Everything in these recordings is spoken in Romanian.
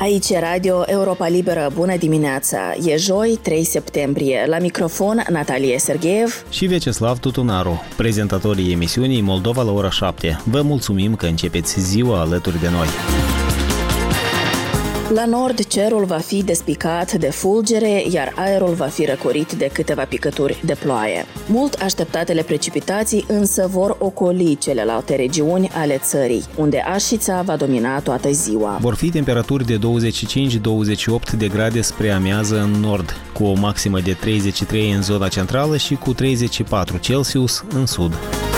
Aici e Radio Europa Liberă, bună dimineața! E joi, 3 septembrie. La microfon, Natalia Sergeev și Vyacheslav Tutunaru, prezentatorii emisiunii Moldova la ora 7. Vă mulțumim că începeți ziua alături de noi. La nord, cerul va fi despicat de fulgere, iar aerul va fi răcorit de câteva picături de ploaie. Mult așteptatele precipitații însă vor ocoli celelalte regiuni ale țării, unde așița va domina toată ziua. Vor fi temperaturi de 25-28 de grade spre amiază în nord, cu o maximă de 33 în zona centrală și cu 34 Celsius în sud.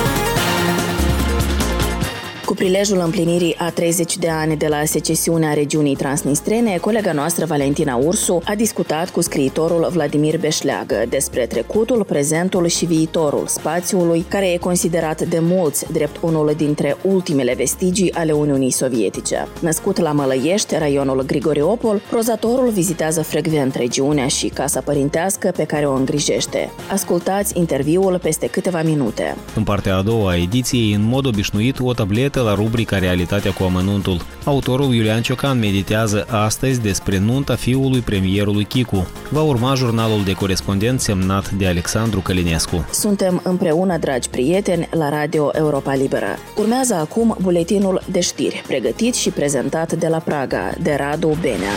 Cu prilejul împlinirii a 30 de ani de la secesiunea regiunii transnistrene, colega noastră Valentina Ursu a discutat cu scriitorul Vladimir Beșleagă despre trecutul, prezentul și viitorul spațiului, care e considerat de mulți drept unul dintre ultimele vestigii ale Uniunii Sovietice. Născut la Mălăiești, raionul Grigoriopol, prozatorul vizitează frecvent regiunea și casa părintească pe care o îngrijește. Ascultați interviul peste câteva minute. În partea a doua a ediției, în mod obișnuit, o tabletă la rubrica Realitatea cu amănuntul. Autorul Iulian Ciocan meditează astăzi despre nunta fiului premierului Chicu. Va urma jurnalul de corespondent semnat de Alexandru Călinescu. Suntem împreună, dragi prieteni, la Radio Europa Liberă. Urmează acum buletinul de știri, pregătit și prezentat de la Praga, de Radu Benea.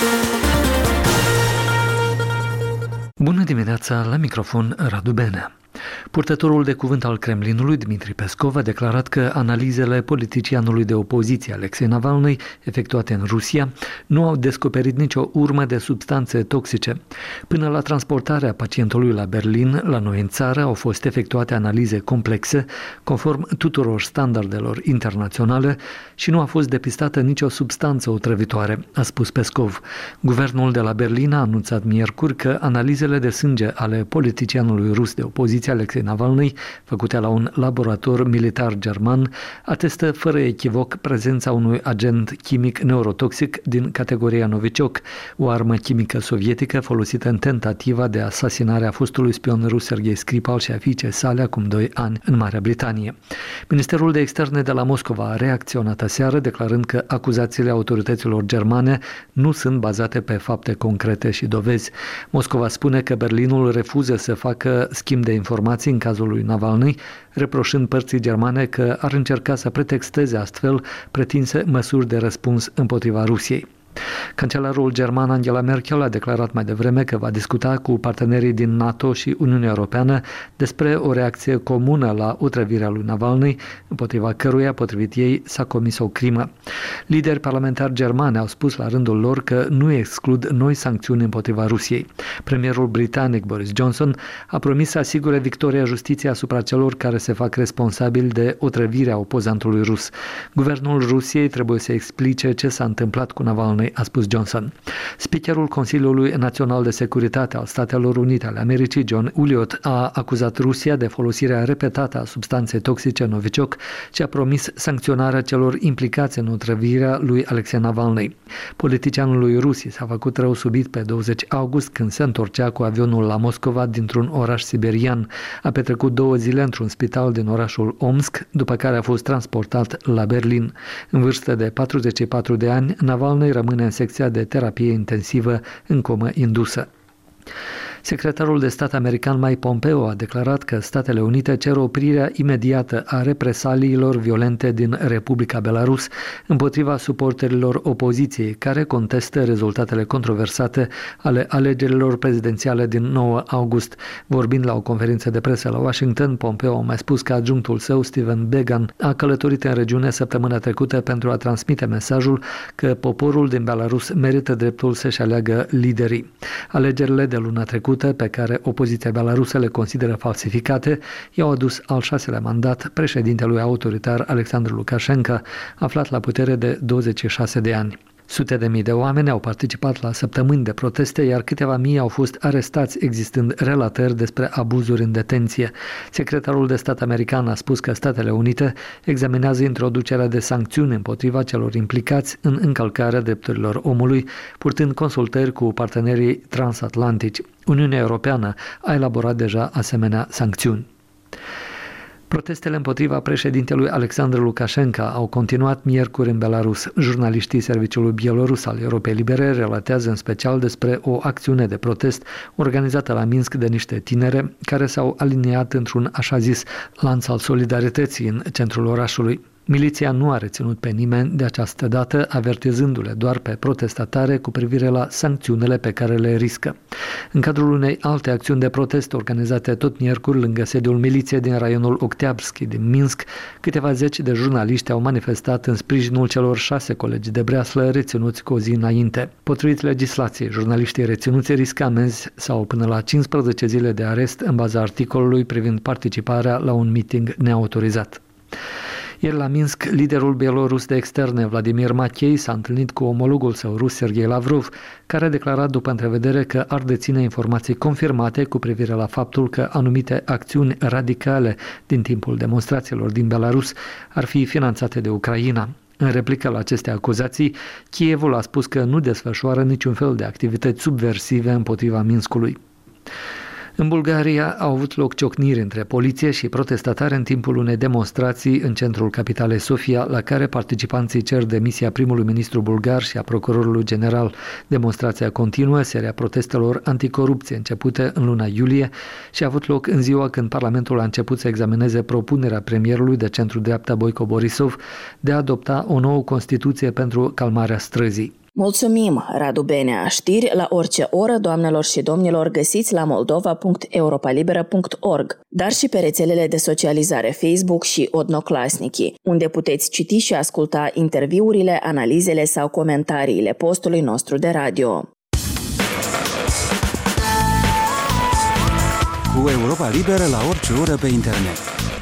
Bună dimineața, la microfon Radu Benea. Purtătorul de cuvânt al Kremlinului, Dmitri Peskov, a declarat că analizele politicianului de opoziție, Alexei Navalny, efectuate în Rusia, nu au descoperit nicio urmă de substanțe toxice. Până la transportarea pacientului la Berlin, la noi în țară, au fost efectuate analize complexe, conform tuturor standardelor internaționale, și nu a fost depistată nicio substanță otrăvitoare, a spus Peskov. Guvernul de la Berlin a anunțat miercuri că analizele de sânge ale politicianului rus de opoziție, Alexei Navalny, făcute la un laborator militar german, atestă fără echivoc prezența unui agent chimic neurotoxic din categoria Novichok, o armă chimică sovietică folosită în tentativa de asasinare a fostului spion rus Sergei Skripal și a fiicei sale acum 2 ani în Marea Britanie. Ministerul de Externe de la Moscova a reacționat aseară, declarând că acuzațiile autorităților germane nu sunt bazate pe fapte concrete și dovezi. Moscova spune că Berlinul refuză să facă schimb de informații în cazul lui Navalny, reproșând părții germane că ar încerca să pretexteze astfel pretinse măsuri de răspuns împotriva Rusiei. Cancelarul german Angela Merkel a declarat mai devreme că va discuta cu partenerii din NATO și Uniunea Europeană despre o reacție comună la otrăvirea lui Navalny, împotriva căruia, potrivit ei, s-a comis o crimă. Lideri parlamentari germani au spus la rândul lor că nu exclud noi sancțiuni împotriva Rusiei. Premierul britanic Boris Johnson a promis să asigure victoria justiției asupra celor care se fac responsabili de otrăvirea opozantului rus. Guvernul Rusiei trebuie să explice ce s-a întâmplat cu Navalny, a spus Johnson. Speakerul Consiliului Național de Securitate al Statelor Unite ale Americii, John Elliott, a acuzat Rusia de folosirea repetată a substanței toxice Novichok și a promis sancționarea celor implicați în otrăvirea lui Alexei Navalny. Politicianului Rusiei s-a făcut rău subit pe 20 august când se întorcea cu avionul la Moscova dintr-un oraș siberian. A petrecut 2 zile într-un spital din orașul Omsk, după care a fost transportat la Berlin. În vârstă de 44 de ani, Navalny rămâne în secția de terapie intensivă în comă indusă. Secretarul de stat american Mike Pompeo a declarat că Statele Unite cer oprirea imediată a represaliilor violente din Republica Belarus împotriva suporterilor opoziției care contestă rezultatele controversate ale alegerilor prezidențiale din 9 august. Vorbind la o conferință de presă la Washington, Pompeo a mai spus că adjunctul său, Stephen Began, a călătorit în regiune săptămâna trecută pentru a transmite mesajul că poporul din Belarus merită dreptul să-și aleagă liderii. Alegerile de luna trecută, pe care opoziția belarusă le consideră falsificate, i-au adus al 6-lea mandat președintelui autoritar Alexandru Lukashenko, aflat la putere de 26 de ani. Sute de mii de oameni au participat la săptămâni de proteste, iar câteva mii au fost arestați, existând relatări despre abuzuri în detenție. Secretarul de stat american a spus că Statele Unite examinează introducerea de sancțiuni împotriva celor implicați în încălcarea drepturilor omului, purtând consultări cu partenerii transatlantici. Uniunea Europeană a elaborat deja asemenea sancțiuni. Protestele împotriva președintelui Alexandru Lukashenko au continuat miercuri în Belarus. Jurnaliștii Serviciului Bielorus al Europei Libere relatează în special despre o acțiune de protest organizată la Minsk de niște tinere care s-au aliniat într-un așa zis lanț al solidarității în centrul orașului. Miliția nu a reținut pe nimeni de această dată, avertizându-le doar pe protestatare cu privire la sancțiunile pe care le riscă. În cadrul unei alte acțiuni de protest organizate tot miercuri lângă sediul miliției din raionul Oktyabrsky din Minsk, câteva zeci de jurnaliști au manifestat în sprijinul celor 6 colegi de breaslă reținuți cu o zi înainte. Potrivit legislației, jurnaliștii reținuți riscă amenzi sau până la 15 zile de arest în baza articolului privind participarea la un meeting neautorizat. Ieri la Minsk, liderul bielorus de externe Vladimir Machei s-a întâlnit cu omologul său rus Sergei Lavrov, care a declarat după întrevedere că ar deține informații confirmate cu privire la faptul că anumite acțiuni radicale din timpul demonstrațiilor din Belarus ar fi finanțate de Ucraina. În replică la aceste acuzații, Kievul a spus că nu desfășoară niciun fel de activități subversive împotriva Minskului. În Bulgaria au avut loc ciocniri între poliție și protestatari în timpul unei demonstrații în centrul capitalei Sofia, la care participanții cer demisia primului ministru bulgar și a procurorului general. Demonstrația continuă, seria protestelor anticorupție începute în luna iulie și a avut loc în ziua când Parlamentul a început să examineze propunerea premierului de centru-dreapta Boico Borisov de a adopta o nouă Constituție pentru calmarea străzii. Mulțumim, Radu Benea. Știri la orice oră, doamnelor și domnilor, găsiți la moldova.europalibera.org, dar și pe rețelele de socializare Facebook și Odnoclasniki, unde puteți citi și asculta interviurile, analizele sau comentariile postului nostru de radio. Cu Europa Liberă la orice oră pe internet.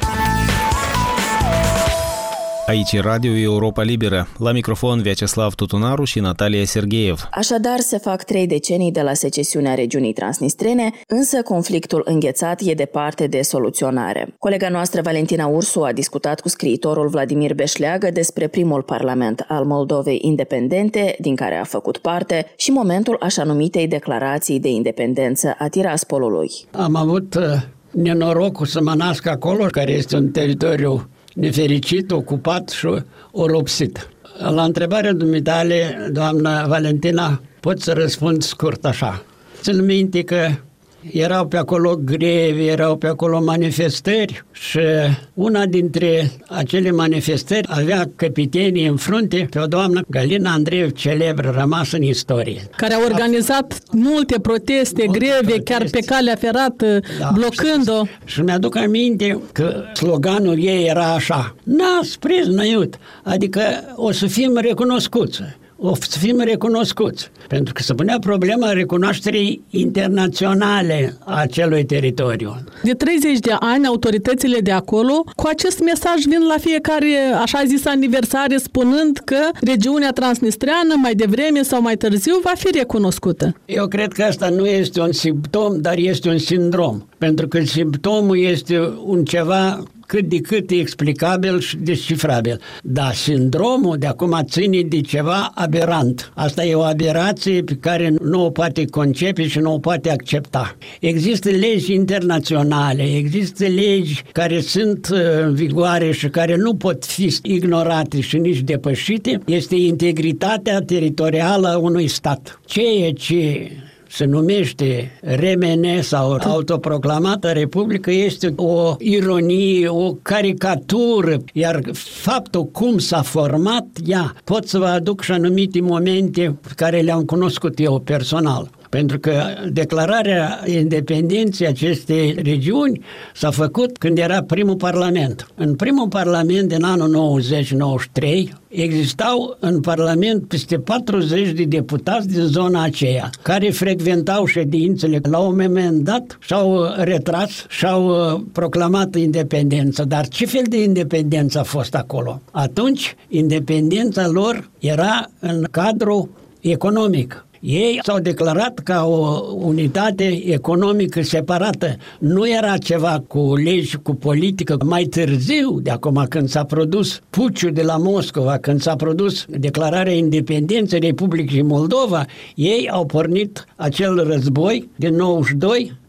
Aici Radio Europa Liberă. La microfon Vyacheslav Tutunaru și Natalia Sergeev. Așadar, se fac 3 decenii de la secesiunea regiunii transnistrene, însă conflictul înghețat e departe de soluționare. Colega noastră Valentina Ursu a discutat cu scriitorul Vladimir Beșleagă despre primul parlament al Moldovei independente, din care a făcut parte, și momentul așa numitei declarații de independență a Tiraspolului. Am avut nenorocul să mă nasc acolo, care este un teritoriu nefericit, ocupat și oropsit. La întrebarea dumitale, doamna Valentina, pot să răspund scurt așa. Țin minte că erau pe acolo greve, erau pe acolo manifestări și una dintre acele manifestări avea căpitenii în frunte pe o doamnă, Galina Andreev, celebră, rămasă în istorie. Care a organizat multe proteste, greve, chiar pe calea ferată, blocând-o. Și mi-aduc aminte că sloganul ei era așa: nas, priznăiut, adică o să fim recunoscuți. O să fim recunoscuți, pentru că se punea problema recunoașterii internaționale a acelui teritoriu. De 30 de ani, autoritățile de acolo, cu acest mesaj vin la fiecare, așa zis, aniversare, spunând că regiunea transnistreană, mai devreme sau mai târziu, va fi recunoscută. Eu cred că asta nu este un simptom, dar este un sindrom, pentru că simptomul este un ceva cât de cât e explicabil și descifrabil. Dar sindromul de acum ține de ceva aberant. Asta e o aberație pe care nu o poate concepe și nu o poate accepta. Există legi internaționale, există legi care sunt în vigoare și care nu pot fi ignorate și nici depășite. Este integritatea teritorială a unui stat. Ceea ce se numește RMN sau autoproclamată Republică este o ironie, o caricatură, iar faptul cum s-a format ea, pot să vă aduc și anumite momente pe care le-am cunoscut eu personal. Pentru că declararea independenței acestei regiuni s-a făcut când era primul parlament. În primul parlament din anul 90-93 existau în parlament peste 40 de deputați din zona aceea, care frecventau ședințele. La un moment dat și-au retras, și-au proclamat independența. Dar ce fel de independență a fost acolo? Atunci, independența lor era în cadrul economic. Ei s-au declarat ca o unitate economică separată. Nu era ceva cu legi, cu politică. Mai târziu, de acum când s-a produs puciul de la Moscova, când s-a produs declararea independenței Republicii Moldova, ei au pornit acel război din 92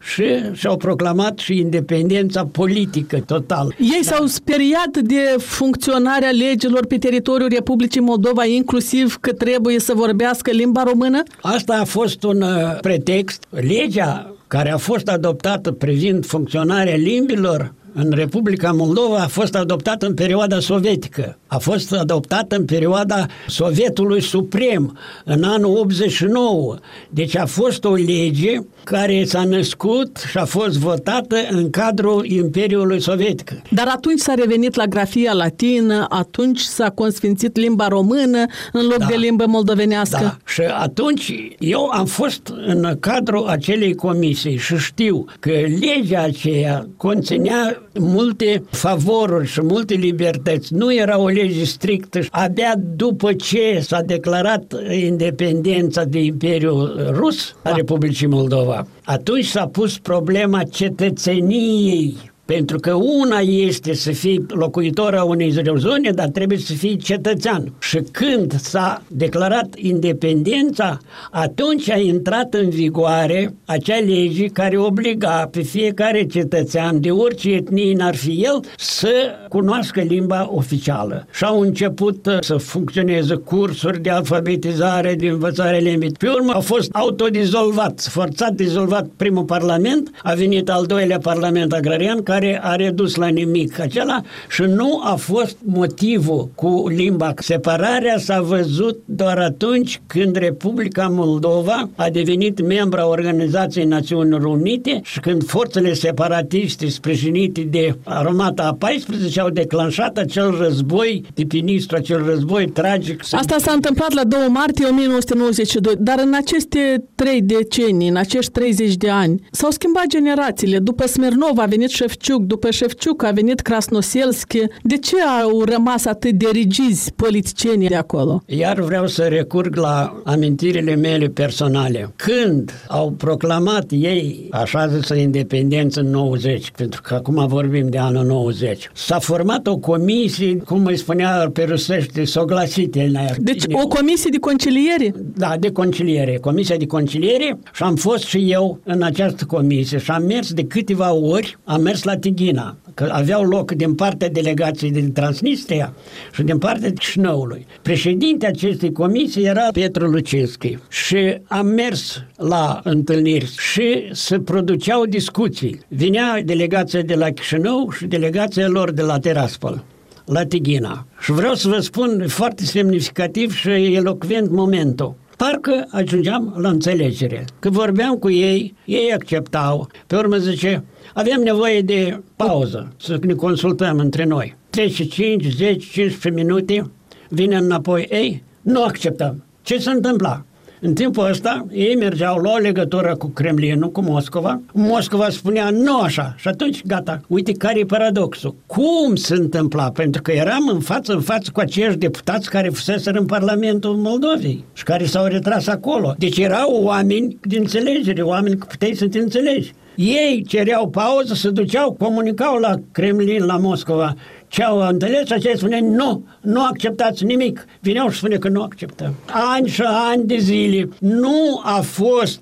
și și-au proclamat și independența politică total. Ei s-au speriat de funcționarea legilor pe teritoriul Republicii Moldova, inclusiv că trebuie să vorbească limba română? Asta a fost un pretext. Legea care a fost adoptată privind funcționarea limbilor în Republica Moldova a fost adoptată în perioada sovietică. A fost adoptată în perioada Sovietului Suprem, în anul 89. Deci a fost o lege care s-a născut și a fost votată în cadrul Imperiului Sovietic. Dar atunci s-a revenit la grafia latină, atunci s-a consfințit limba română în loc de limbă moldovenească. Da, și atunci eu am fost în cadrul acelei comisii și știu că legea aceea conținea multe favoruri și multe libertăți. Nu era o lege strictă. Abia după ce s-a declarat independența de Imperiul Rus a Republicii Moldova, atunci s-a pus problema cetățeniei. Pentru că una este să fii locuitor a unei zone, dar trebuie să fii cetățean. Și când s-a declarat independența, atunci a intrat în vigoare acea lege care obliga pe fiecare cetățean, de orice etnie n-ar fi el, să cunoască limba oficială. Și au început să funcționeze cursuri de alfabetizare, de învățare limbii. Pe urmă au fost autodizolvat, forțat dizolvat primul parlament, a venit al doilea parlament agrarian, care a redus la nimic acela și nu a fost motivul cu limba. Separarea s-a văzut doar atunci când Republica Moldova a devenit membra Organizației Națiunilor Unite și când forțele separatiste sprijinite de Armata a 14 au declanșat acel război de Pinistru, acel război tragic. Asta s-a întâmplat la 2 martie 1992, dar în aceste 3 decenii, în acești 30 de ani, s-au schimbat generațiile. După Smirnov a venit Șefciuc, după Șefciuc a venit Krasnoselski. De ce au rămas atât de rigizi politicienii de acolo? Iar vreau să recurg la amintirile mele personale. Când au proclamat ei așa zisă independență în 90, pentru că acum vorbim de anul 90, s-a format o comisie, cum îi spunea pe rusește, soglasite. Deci o comisie de conciliere? Da, de conciliere. Comisia de conciliere și am fost și eu în această comisie și am mers de câteva ori, am mers la Tighina, că aveau loc din partea delegației din Transnistria și din partea Chișinăului. Președintele acestei comisii era Petru Lucescu și am mers la întâlniri și se produceau discuții. Vinea delegația de la Chișinău și delegația lor de la Tiraspol, la Tighina. Și vreau să vă spun foarte semnificativ și elocvent momentul. Parcă ajungeam la înțelegere. Că vorbeam cu ei, ei acceptau. Pe urmă zice, avem nevoie de pauză, să ne consultăm între noi. Trece 5, 10, 15 minute, vine înapoi, ei, nu acceptăm. Ce se întâmpla? În timpul ăsta, ei mergeau la o legătură cu Kremlinul, cu Moscova. Moscova spunea, nu așa. Și atunci, gata. Uite care e paradoxul. Cum se întâmpla? Pentru că eram în față cu aceiași deputați care fuseseră în Parlamentul Moldovei și care s-au retras acolo. Deci erau oameni de înțelegere, oameni că puteai să te înțelegi. Ei cereau pauză, se duceau, comunicau la Kremlin, la Moscova. Ce au înțeles, aceia spune, nu acceptați nimic. Vineau și spune că nu acceptăm. Ani și ani de zile nu a fost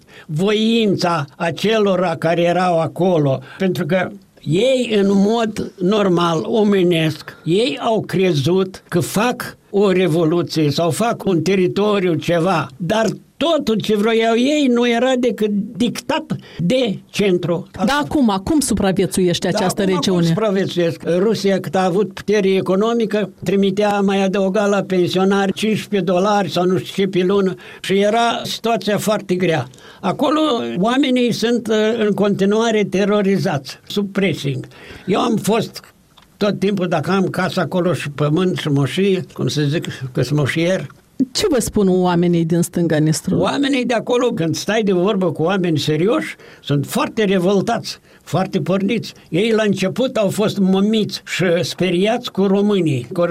voința acelora care erau acolo, pentru că ei, în mod normal, omenesc, ei au crezut că fac o revoluție sau fac un teritoriu, ceva, dar totul ce vroiau ei nu era decât dictat de centru. Da, cum supraviețuiește această regiune? Cum supraviețuiesc? Rusia, cât a avut putere economică, trimitea, mai adăuga la pensionari $15 sau nu știu ce pe lună și era situația foarte grea. Acolo oamenii sunt în continuare terorizați, sub pressing. Eu am fost tot timpul, dacă am casă acolo și pământ și moșie, cum se zic, că sunt moșier. Ce vă spun oamenii din stânga Nistrului? Oamenii de acolo, când stai de vorbă cu oameni serioși, sunt foarte revoltați, foarte porniți. Ei la început au fost mămiți și speriați cu românii. Că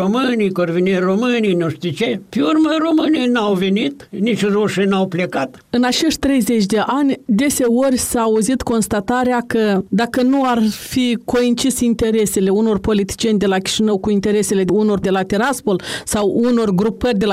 or veni românii, nu știu ce. Pe urmă, românii n-au venit, nici rușii n-au plecat. În acești 30 de ani, deseori s-a auzit constatarea că dacă nu ar fi coincis interesele unor politicieni de la Chișinău cu interesele unor de la Tiraspol sau unor grupări de la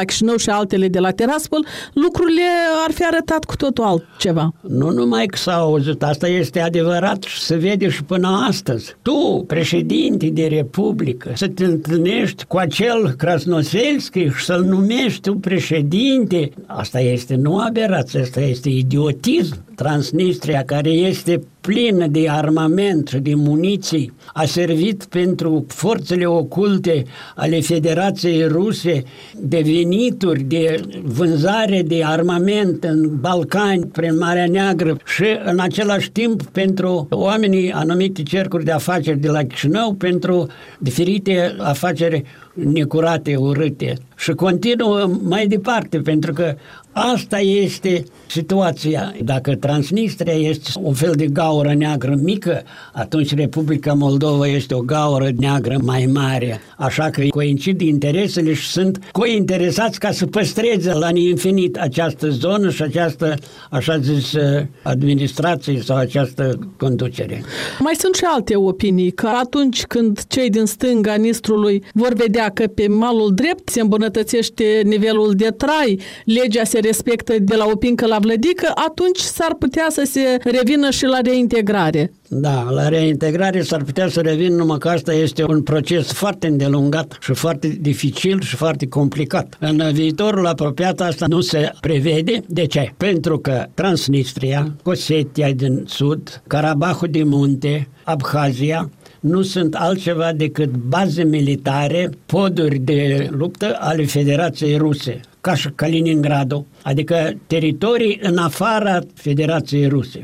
Chișinău și altele de la Tiraspol, lucrurile ar fi arătat cu totul altceva. Nu numai că s-a auzit, asta este adevărat și se vede și până astăzi. Tu, președinte de Republică, să te întâlnești cu acel Krasnoselski și să-l numești tu președinte, asta este nu aberație, asta este idiotism. Transnistria, care este plină de armament și de muniții, a servit pentru forțele oculte ale Federației Ruse de venituri, de vânzare de armament în Balcani, prin Marea Neagră și în același timp pentru oamenii anumite cercuri de afaceri de la Chișinău, pentru diferite afaceri necurate, urâte. Și continuă mai departe, pentru că asta este situația. Dacă Transnistria este un fel de gaură neagră mică, atunci Republica Moldova este o gaură neagră mai mare. Așa că coincid interesele și sunt cointeresați ca să păstreze la infinit această zonă și această, așa zis, administrație sau această conducere. Mai sunt și alte opinii, că atunci când cei din stânga Nistrului vor vedea că pe malul drept se îmbunătățește nivelul de trai, legea se respectă de la Opincă la Vlădică, atunci s-ar putea să se revină și la reintegrare. Da, la reintegrare s-ar putea să revină, numai că asta este un proces foarte îndelungat și foarte dificil și foarte complicat. În viitorul apropiat asta nu se prevede. De ce? Pentru că Transnistria, Osetia din sud, Karabahul de munte, Abhazia nu sunt altceva decât baze militare, poduri de luptă ale Federației Ruse, ca și Kaliningradul, adică teritorii în afara Federației Ruse.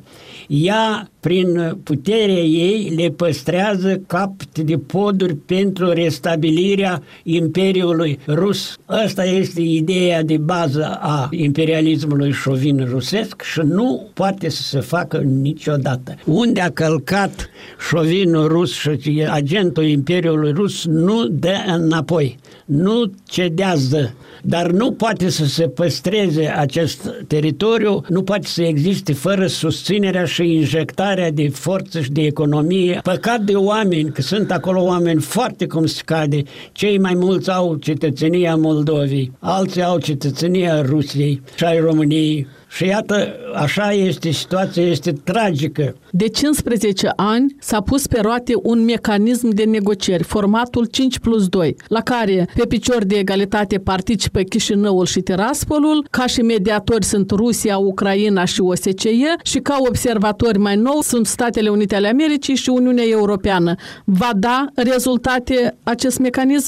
Ea, prin puterea ei, le păstrează capte de poduri pentru restabilirea Imperiului Rus. Asta este ideea de bază a imperialismului șovin rusesc și nu poate să se facă niciodată. Unde a călcat șovinul rus și agentul Imperiului Rus nu dă înapoi, nu cedează, dar nu poate să se păstreze acest teritoriu, nu poate să existe fără susținerea și injectarea de forță și de economie. Păcat de oameni, că sunt acolo oameni foarte cum se cade, cei mai mulți au cetățenia Moldovei, alții au cetățenia Rusiei și ai României. Și iată, așa este situația, este tragică. De 15 ani s-a pus pe roate un mecanism de negocieri, formatul 5+2, la care pe picior de egalitate participă Chișinăul și Tiraspolul, ca și mediatori sunt Rusia, Ucraina și OSCE și ca observatori mai nou sunt Statele Unite ale Americii și Uniunea Europeană. Va da rezultate acest mecanism?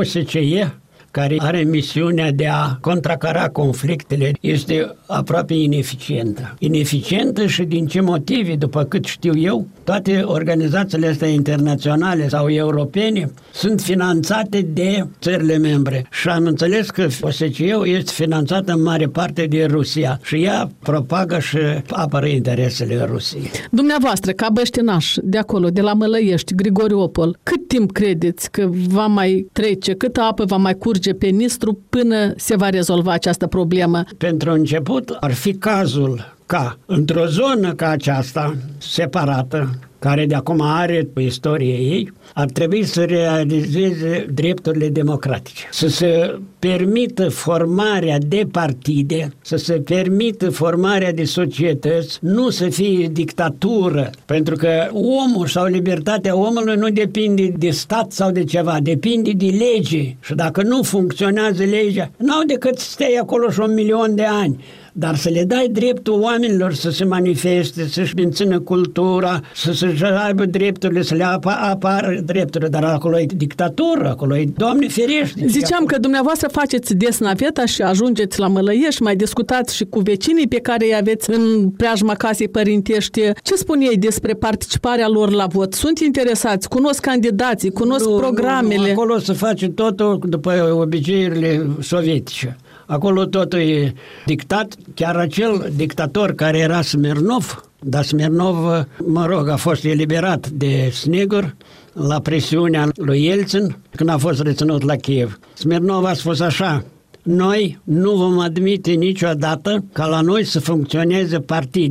OSCE, care are misiunea de a contracara conflictele, este aproape ineficientă. Ineficientă și din ce motive, după cât știu eu, toate organizațiile astea internaționale sau europene sunt finanțate de țările membre. Și am înțeles că OSCE-ul este finanțată în mare parte de Rusia și ea propagă și apără interesele Rusiei. Dumneavoastră, ca băștinaș de acolo, de la Mălăiești, Grigoriopol, cât timp credeți că va mai trece, câtă apă va mai curge pe Nistru până se va rezolva această problemă? Pentru început ar fi cazul ca într-o zonă ca aceasta, separată, care de acum are istorie ei, ar trebui să realizeze drepturile democratice, să se permită formarea de partide, să se permită formarea de societăți, nu să fie dictatură, pentru că omul sau libertatea omului nu depinde de stat sau de ceva, depinde de lege și dacă nu funcționează legea, n-au decât să stai acolo și 1.000.000 de ani. Dar să le dai dreptul oamenilor să se manifeste, să-și mențină cultura, să-și aibă drepturile, să le apară drepturile, dar acolo e dictatură, acolo e, Doamne ferește. Ziceam că dumneavoastră faceți des naveta și ajungeți la Mălăiești, mai discutați și cu vecinii pe care îi aveți în preajma casei părintești. Ce spun ei despre participarea lor la vot? Sunt interesați? Cunosc candidații? Cunosc programele? Nu, acolo se face totul după obiceiurile sovietice. Acolo totul e dictat, chiar acel dictator care era Smirnov, dar Smirnov, mă rog, a fost eliberat de Snegur la presiunea lui Yeltsin când a fost reținut la Kiev. Smirnov a spus așa: noi nu vom admite niciodată ca la noi să funcționeze partide,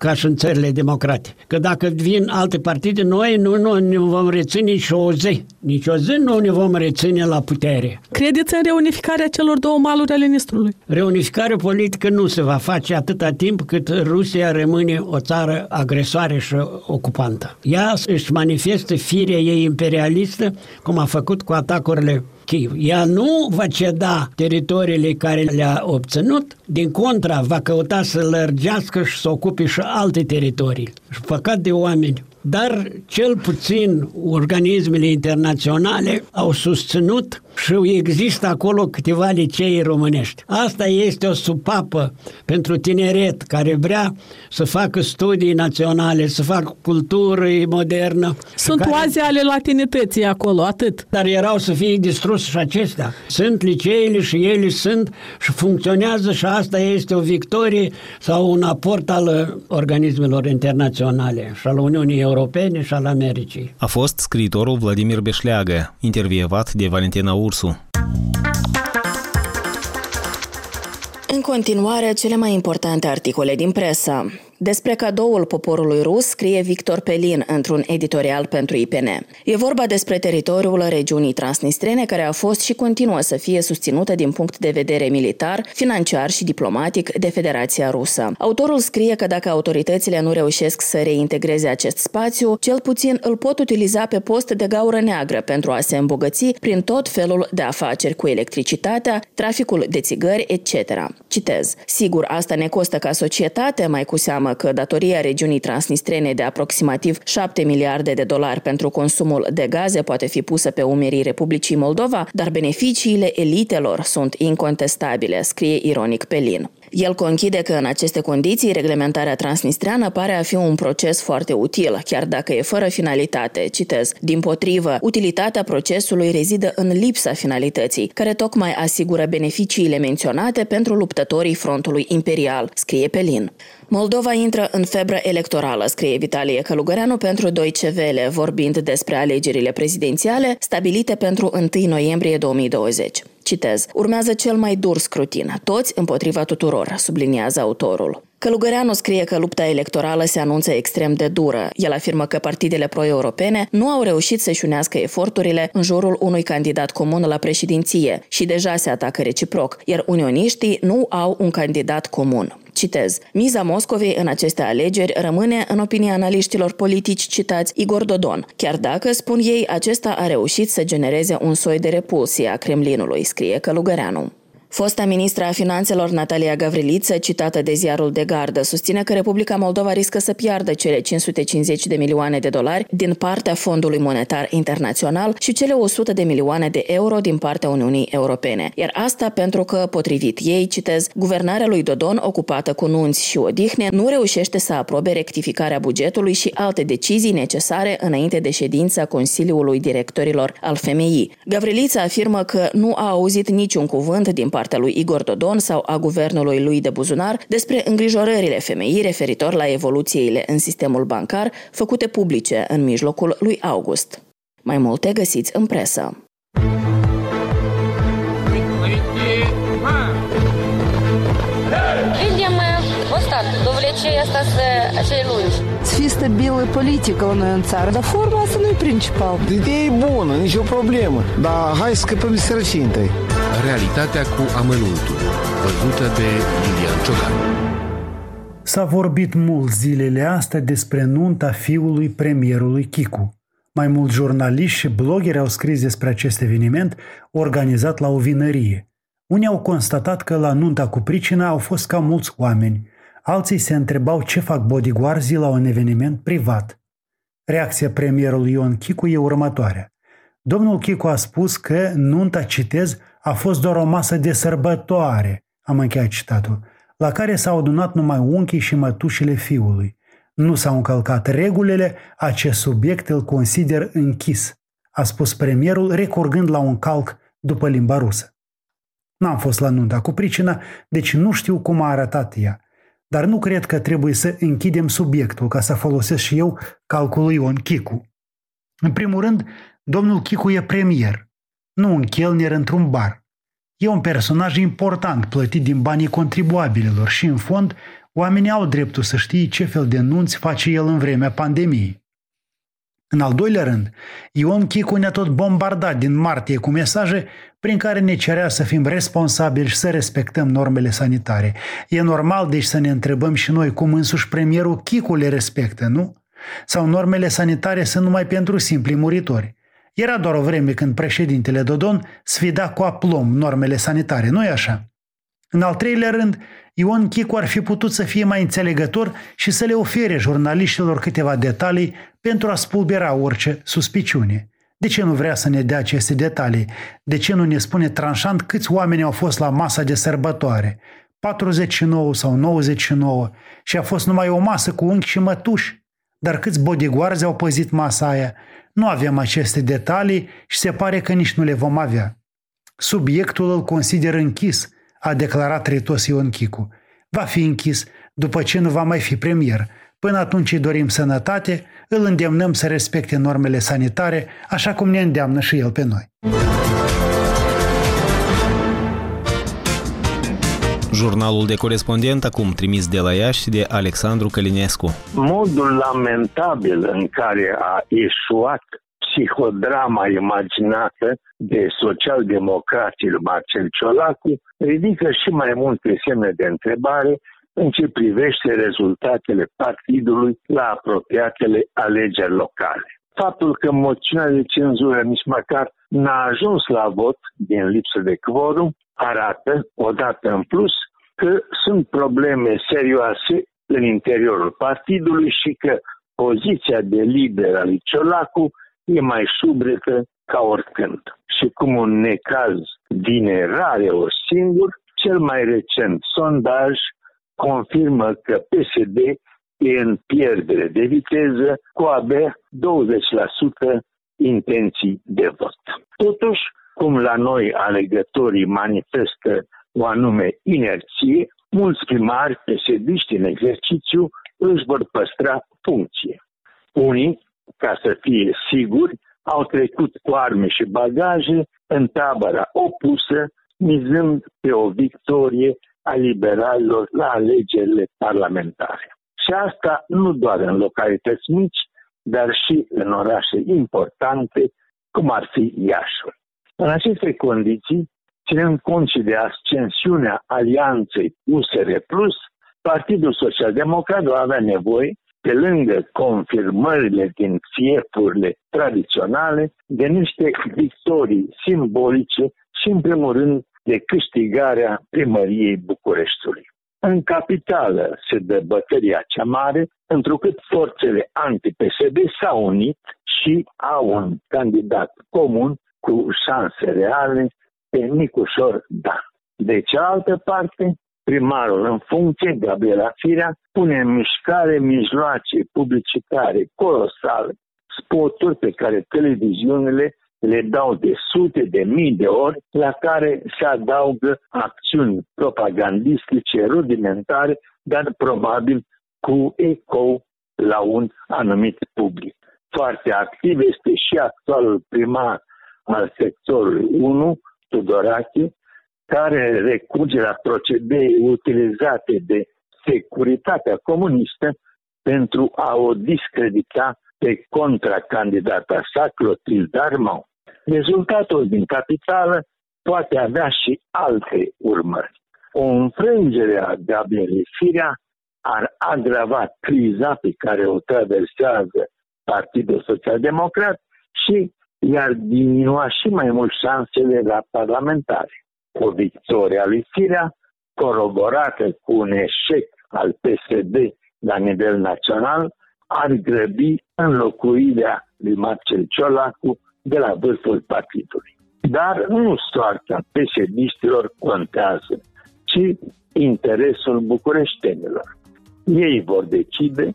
ca și în țările democrate. Că dacă vin alte partide, noi nu ne vom reține nici o zi. Nici o zi nu ne vom reține la putere. Credeți în reunificarea celor două maluri ale Nistrului? Reunificarea politică nu se va face atâta timp cât Rusia rămâne o țară agresoare și ocupantă. Ea își manifestă firea ei imperialistă, cum a făcut cu atacurile Kiev. Ea nu va ceda teritoriile care le-a obținut, din contra va căuta să lărgească și să ocupe și alte teritorii. Și păcat de oameni. Dar cel puțin organismele internaționale au susținut și există acolo câteva licee românești. Asta este o supapă pentru tineret care vrea să facă studii naționale, să facă cultură modernă. Sunt oaze ale latinității acolo, atât. Dar erau să fie distruse și acestea. Sunt liceele și ele sunt și funcționează și asta este o victorie sau un aport al organismelor internaționale și al Uniunii Europene și al Americii. A fost scriitorul Vladimir Beșleagă, intervievat de Valentina Ursu. În continuare, cele mai importante articole din presă. Despre cadoul poporului rus scrie Victor Pelin într-un editorial pentru IPN. E vorba despre teritoriul regiunii transnistrene care a fost și continuă să fie susținută din punct de vedere militar, financiar și diplomatic de Federația Rusă. Autorul scrie că dacă autoritățile nu reușesc să reintegreze acest spațiu, cel puțin îl pot utiliza pe post de gaură neagră pentru a se îmbogăți prin tot felul de afaceri cu electricitatea, traficul de țigări, etc. Citez. Sigur, asta ne costă ca societate, mai cu seamă că datoria regiunii transnistrene de aproximativ 7 miliarde de dolari pentru consumul de gaze poate fi pusă pe umerii Republicii Moldova, dar beneficiile elitelor sunt incontestabile, scrie ironic Pelin. El conchide că în aceste condiții reglementarea transnistreană pare a fi un proces foarte util, chiar dacă e fără finalitate. Citez. Dimpotrivă, utilitatea procesului rezidă în lipsa finalității, care tocmai asigură beneficiile menționate pentru luptătorii frontului imperial, scrie Pelin. Moldova intră în febră electorală, scrie Vitalie Călugăreanu pentru Deutsche Welle, vorbind despre alegerile prezidențiale stabilite pentru 1 noiembrie 2020. Citez. Urmează cel mai dur scrutin, toți împotriva tuturor, subliniază autorul. Călugăreanu scrie că lupta electorală se anunță extrem de dură. El afirmă că partidele pro-europene nu au reușit să-și unească eforturile în jurul unui candidat comun la președinție și deja se atacă reciproc, iar unioniștii nu au un candidat comun. Citez. Miza Moscovei în aceste alegeri rămâne, în opinia analiștilor politici citați, Igor Dodon, chiar dacă, spun ei, acesta a reușit să genereze un soi de repulsie a Kremlinului, scrie Călugăreanu. Fosta ministra a finanțelor Natalia Gavriliță, citată de ziarul de gardă, susține că Republica Moldova riscă să piardă cele 550 de milioane de dolari din partea Fondului Monetar Internațional și cele 100 de milioane de euro din partea Uniunii Europene. Iar asta pentru că, potrivit ei, citez, guvernarea lui Dodon, ocupată cu nunți și odihne, nu reușește să aprobe rectificarea bugetului și alte decizii necesare înainte de ședința Consiliului Directorilor al FMI. Gavriliță afirmă că nu a auzit niciun cuvânt din partea lui Igor Dodon sau a guvernului lui de buzunar despre îngrijorările FMI referitor la evoluțiile în sistemul bancar făcute publice în mijlocul lui august. Mai multe găsiți în presă. Видим вот так, довлечение остаться lungi. Să fie stabilă politică la noi în țară, dar forma asta nu e principal. Ideea e bună, nicio problemă, dar hai să scăpăm de sărăcie întâi. Realitatea cu amănuntul, văzută de Lilian Ciocan. S-a vorbit mult zilele astea despre nunta fiului premierului Chicu. Mai mulți jurnaliști și bloggeri au scris despre acest eveniment organizat la o vinărie. Unii au constatat că la nunta cu pricina au fost cam mulți oameni. Alții se întrebau ce fac bodyguardzii la un eveniment privat. Reacția premierului Ion Chicu e următoarea. Domnul Chicu a spus că nunta, citez, a fost doar o masă de sărbătoare, am încheiat citatul, la care s-au adunat numai unchii și mătușile fiului. Nu s-au încălcat regulile, acest subiect îl consider închis, a spus premierul, recurgând la un calc după limba rusă. N-am fost la nunta cu pricina, deci nu știu cum a arătat ea. Dar nu cred că trebuie să închidem subiectul ca să folosesc și eu calculul lui Ion Chicu. În primul rând, domnul Chicu e premier, nu un chelner într-un bar. E un personaj important plătit din banii contribuabililor și, în fond, Oamenii au dreptul să știe ce fel de nunți face el în vremea pandemiei. În al doilea rând, Ion Chicu ne-a tot bombardat din martie cu mesaje prin care ne cerea să fim responsabili și să respectăm normele sanitare. E normal deci să ne întrebăm și noi cum însuși premierul Chicu le respectă, nu? Sau normele sanitare sunt numai pentru simpli muritori? Era doar o vreme când președintele Dodon sfida cu aplomb normele sanitare, nu-i așa? În al treilea rând, Ion Chicu ar fi putut să fie mai înțelegător și să le ofere jurnaliștilor câteva detalii pentru a spulbera orice suspiciune. De ce nu vrea să ne dea aceste detalii? De ce nu ne spune tranșant câți oameni au fost la masa de sărbătoare? 49 sau 99 și a fost numai o masă cu unchi și mătuși. Dar câți bodyguards au păzit masa aia? Nu avem aceste detalii și se pare că nici nu le vom avea. Subiectul îl consider închis, a declarat retos Ion Chicu. Va fi închis după ce nu va mai fi premier. Până atunci îi dorim sănătate, îl îndemnăm să respecte normele sanitare, așa cum ne îndeamnă și el pe noi. Jurnalul de corespondent, acum trimis de la Iași, de Alexandru Călinescu. Modul lamentabil în care a eșuat psihodrama imaginată de social-democrații Marcel Ciolacu ridică și mai multe semne de întrebare în ce privește rezultatele partidului la apropiatele alegeri locale. Faptul că moțiunea de cenzură nici măcar n-a ajuns la vot din lipsă de quorum arată, odată în plus, că sunt probleme serioase în interiorul partidului și că poziția de lider al lui Ciolacu e mai șubretă ca oricând. Și cum un necaz vine ori singur, cel mai recent sondaj confirmă că PSD e în pierdere de viteză cu abia 20% intenții de vot. Totuși, cum la noi alegătorii manifestă o anume inerție, mulți primari PSD-ști în exercițiu își vor păstra funcție. Unii, ca să fie siguri, au trecut cu arme și bagaje în tabăra opusă, mizând pe o victorie a liberalilor la alegerile parlamentare. Și asta nu doar în localități mici, dar și în orașe importante, cum ar fi Iașul. În aceste condiții, ținând cont și de ascensiunea alianței USR+, Partidul Social-Democrat va avea nevoie, pe lângă confirmările din fiepurile tradiționale, de niște victorii simbolice și, în primul rând, de câștigarea primăriei Bucureștiului. În capitală se dă bătălia cea mare, întrucât forțele anti-PSD s-au unit și au un candidat comun cu șanse reale, pe Nicușor Dan. De cealaltă parte, primarul în funcție, Gabriela Firea, pune în mișcare mijloace publicitare colosale, spoturi pe care televiziunile le dau de sute de mii de ori, la care se adaugă acțiuni propagandistice rudimentare, dar probabil cu ecou la un anumit public. Foarte activ este și actualul primar al sectorului 1, Tudorache, care recurge la procedee utilizate de securitatea comunistă pentru a o discredita pe contracandidata sa, Clotilde Armand. Rezultatul din capitală poate avea și alte urmări. O înfrângere a Gabrielei Firea ar agrava criza pe care o traversează Partidul Social-Democrat și i-ar diminua și mai mult șansele la parlamentare. O victorie a lui Firea, coroborată cu un eșec al PSD la nivel național, ar grăbi înlocuirea lui Marcel Ciolacu de la vârful partidului. Dar nu soarta PSD-știlor contează, ci interesul bucureștenilor. Ei vor decide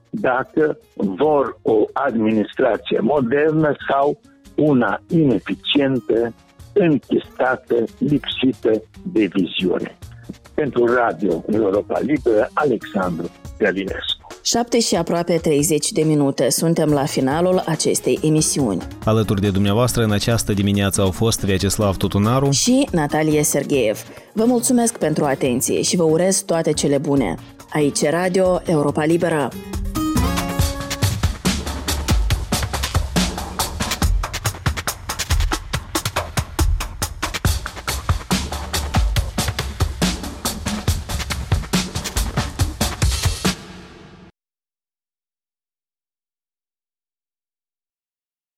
dacă vor o administrație modernă sau una ineficientă, închistată, lipsită de viziune. Pentru Radio Europa Liberă, Alexandru Călinescu. 7 și aproape 30 de minute. Suntem la finalul acestei emisiuni. Alături de dumneavoastră în această dimineață au fost Vyacheslav Tutunaru și Natalia Sergeev. Vă mulțumesc pentru atenție și vă urez toate cele bune. Aici Radio Europa Liberă.